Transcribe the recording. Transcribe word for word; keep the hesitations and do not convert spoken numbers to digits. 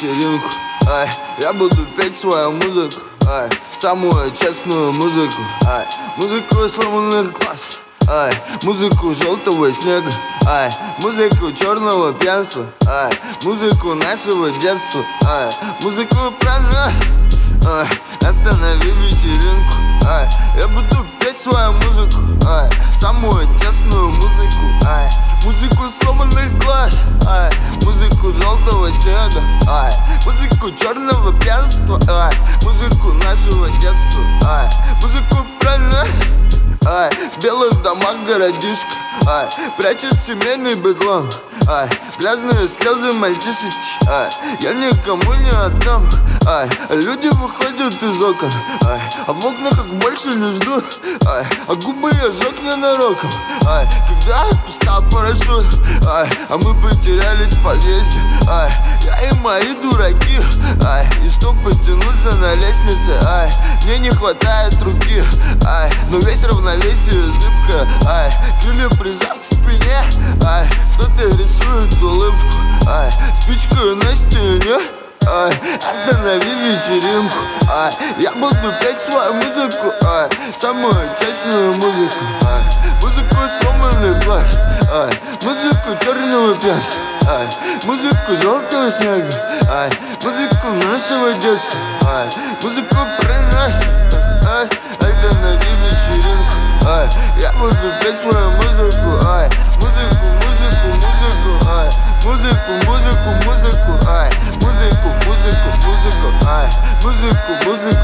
вечеринку, ай, я буду петь свою музыку, ай, самую честную музыку, ай, музыку сломанных глаз, ай, музыку желтого снега, ай, музыку черного пьянства, ай, музыку нашего детства, ай, музыку про нас, ай, останови вечеринку, ай, я буду петь свою музыку, ай, самую тесную музыку, ай, музыку сломанных глаз, ай, музыку желтого снега, ай, музыку черного пьянства, ай, музыку нашего детства, ай, музыку про нас, ай, в белых домах городишко, ай, прячет семейный бедлам, ай, грязные слезы мальчишечки, ай, я никому не отдам, ай, люди выходят из окон, ай, а в окнах их больше не ждут, ай, а губы я жёг ненароком, ай, когда отпускал парашют, ай, а мы потерялись в подъезде, ай, я и мои дураки, ай, и чтоб потянуться на лестнице, ай, мне не хватает руки, ай, но весь равновесие зыбко, ай, крылья прижав к спине, ай, кто-то рисует улыбку, ай, спичкою на стене, ай, останови вечеринку, ай, я буду петь свою музыку, ай, самую честную музыку, ай, музыку сломанных глаз, ай, музыку черного пьянства, ай, музыку желтого снега, ай, музыку нашего детства, ай, музыку про нас, ай, останови вечеринку, ай, я буду петь свою музыку, ай, музыку, музыку, музыку, ай, музыку, музыку, музыку, ай, музыку, музыку, музыку, ай, музыку, музыку.